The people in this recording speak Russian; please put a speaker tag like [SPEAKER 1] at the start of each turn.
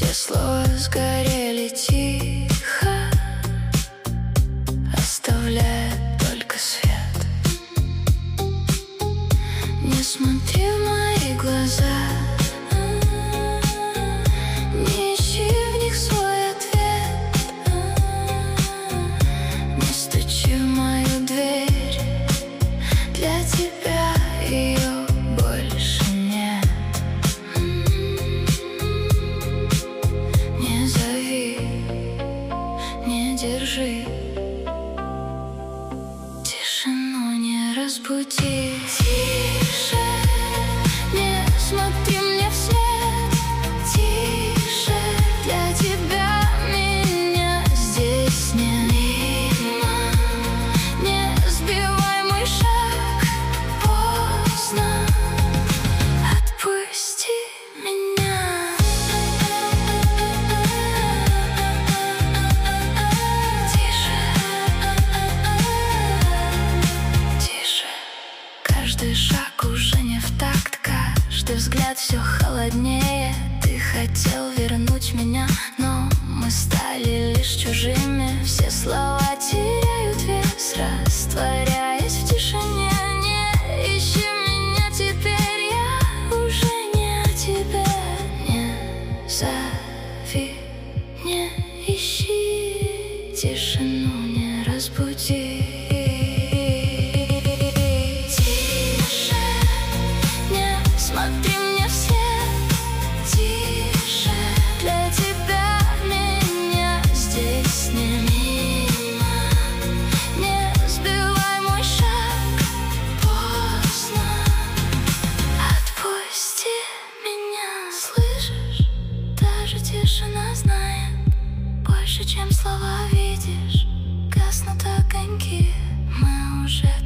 [SPEAKER 1] Все слова сгорели тихо, оставляя только свет. Не смотри в мои глаза, не ищи в них свой ответ. Не стучи в мою дверь, для тебя ее больше нет. Не зови, не держи, тишину не разбуди. Тише, не смотри мне вслед. Тише, для тебя меня здесь нет. Мимо, не сбивай мой шаг, поздно. Отпусти меня. Тише, тише. Каждый шаг уже не в такт, каждый взгляд все холоднее. Ты хотел вернуть меня, но мы стали лишь чужими. Все слова теряют вес, растворяясь в тишине. Не ищи меня теперь, я уже не о тебе. Не зови, не ищи, тишину не разбуди. Тише, не смотри мне вслед. Тише, для тебя меня здесь нет. Мимо, не сбивай мой шаг, поздно. Отпусти меня. Слышишь, даже тишина знает больше, чем слова. Видишь, гаснут огоньки, мы уже